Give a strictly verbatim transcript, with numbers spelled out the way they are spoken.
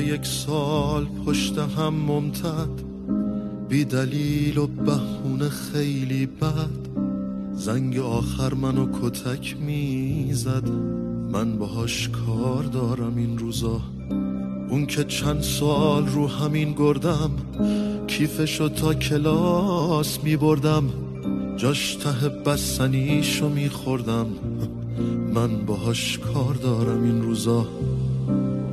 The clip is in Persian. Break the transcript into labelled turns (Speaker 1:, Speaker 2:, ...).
Speaker 1: یک سال پشت هم ممتد، بی دلیل و بهونه خیلی بد، زنگ آخر منو کتک میزد. من باهاش کار دارم این روزا، اون که چند سال رو همین گردم، کیفشو تا کلاس میبردم، جاش ته بستنیشو میخوردم. من باهاش کار دارم این روزا.